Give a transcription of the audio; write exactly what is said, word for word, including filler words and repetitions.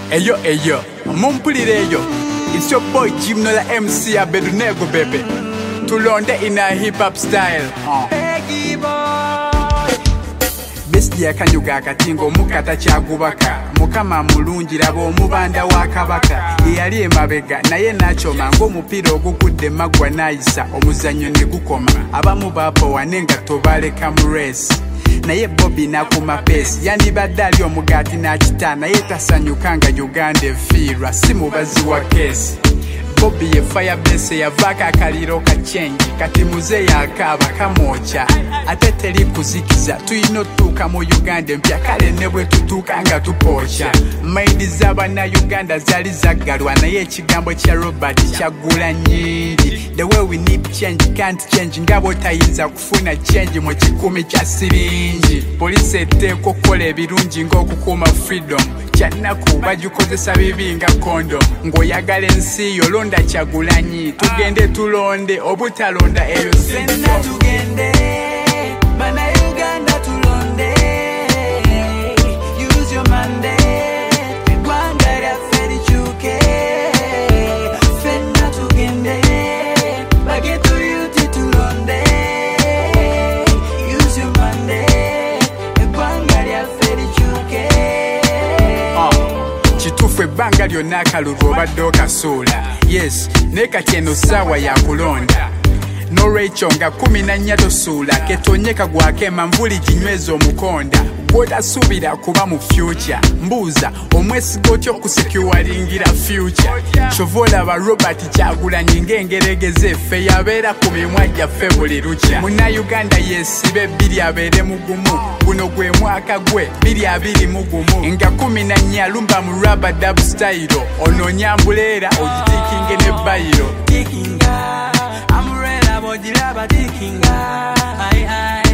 Eyo eyo, mumpulireyo. It's your boy Jim Nola M C Abedunego baby. Tulonde in a hip hop style. Uh. Besti ya kanyuga akatingo mukata kyagubaka mukama mulungi labo omubanda wa kabaka yali emabega naye nachoma ng'omupiira ogukudde magwa nayisa omuzannyo ne gukoma abamu baapo wanenga tobaleka mu race naye Bobby nakuma pace yandibadde ali omugaati n'akita naye tasanyuka nga Uganda efiirwa si mubazi wa case. Bobby ye firebase yavaka akaliro ka change kati muze yakaba kamwocha ate teri kuzikiza tuyino tuka mu Uganda empya kale ne bwe tutuka nga tupocha maidi z'abana Uganda zali zaggalwa naye ekigambo kya Robert kyagula nyingi. The way we need change can't change ngabo tayinza kufuna change mu kikumi kya siringi. Police eteeko kola ebirungi ng'okukuuma freedom kyanaku bagikozesa bibi nga kondo ng'oyagala ensi yo londa Kyagulanyi tugende tulonde obutalonda eyo senna tugende bana Uganda tulonde use your Monday gwanga lyaffe likyuke fenna tugende bageto yuti tulonde use your Monday gwanga lyaffe likyuke. Kituufu ebbanga lyonna akalulu obadde okasuula yes naye kati eno ssaawa yakulonda no Rachel nga kumi na nnya tosuula ketonyeka gwake manvuli ginyweza omukonda gw'otasuubira kuba mu future mbuuza omwesiga otya okusekyuwalingira future kyova olaba Robert Kyagulanyi ng'engeregeze effe yabeera ku mimwa gyaffe buli lukya munnauganda yeesibe bbiri abeere mugumu guno gwe mwaka gwe bbiri abiri mu gumu nga kumi na nnya lumba mu rubber dub style ononyambuleera ogitiikinge ne bayiro tikinga amurela bojilaba tikinga ai ai